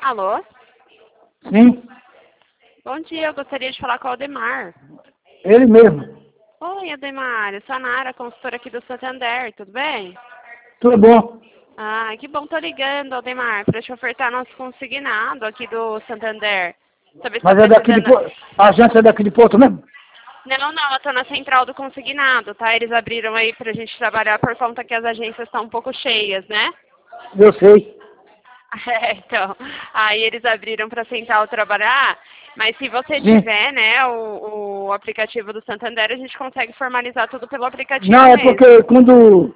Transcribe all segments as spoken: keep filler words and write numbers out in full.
Alô? Sim, Bom dia, eu gostaria de falar com o Aldemar. ele mesmo. Oi, Aldemar, eu sou a Nara, consultora aqui do Santander, tudo bem? Tudo bom? Ah, que bom, tô ligando, Aldemar, para te ofertar nosso consignado aqui do Santander. Saber se tá Mas é daqui de precisando... Porto. A agência é daqui de Porto mesmo? Não, não, eu tô na central do consignado, tá? Eles abriram aí pra gente trabalhar por conta que as agências estão um pouco cheias, né? Eu sei. É, então, aí eles abriram para central trabalhar, mas se você Sim. tiver, né, o, o aplicativo do Santander, a gente consegue formalizar tudo pelo aplicativo Não, é mesmo. porque quando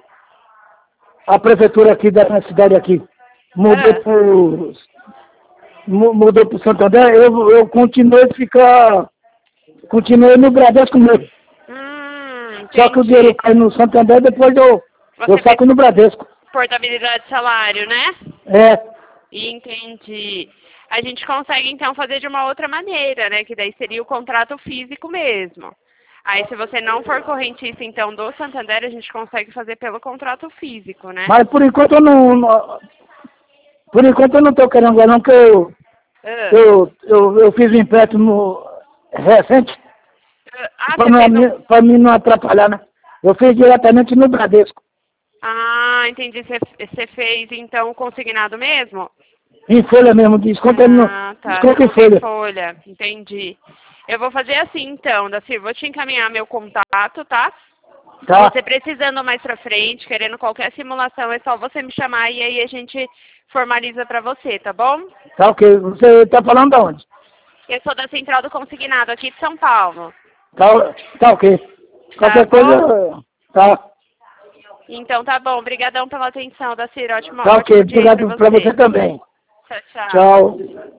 a prefeitura aqui da minha cidade aqui mudou Ah, pro, mu- mudou pro Santander, eu, eu continuei a ficar, continuei no Bradesco mesmo. hum, Só que o dinheiro entendi. cai no Santander, depois eu, eu Você fez saco no Bradesco. portabilidade de salário, né? É, Entendi. A gente consegue então fazer de uma outra maneira, né? Que daí seria o contrato físico mesmo. Aí se você não for correntista então do Santander, a gente consegue fazer pelo contrato físico, né? mas por enquanto eu não, não- por enquanto eu não estou querendo agora não, porque eu, Ah, eu, eu, eu fiz um empréstimo recente, ah, você para fez um... mim, pra mim não atrapalhar, né? Eu fiz diretamente no Bradesco, Ah, entendi. Você você fez então o consignado mesmo? em folha mesmo, desconto, no, Ah, tá. desconto em Desconto em folha. folha. Entendi. Eu vou fazer assim então, Daci. Vou te encaminhar meu contato, tá? Tá, Você precisando mais pra frente, querendo qualquer simulação, é só você me chamar e aí a gente formaliza pra você, tá bom? tá ok. Você está falando de onde? Eu sou da Central do Consignado aqui de São Paulo. Tá, tá ok. Tá Qualquer bom? coisa, tá, Então tá bom. Obrigadão pela atenção, Dacir. Ótimo, tá ok. ótimo dia aí pra Obrigado para você você. também. Tchau, tchau. Tchau.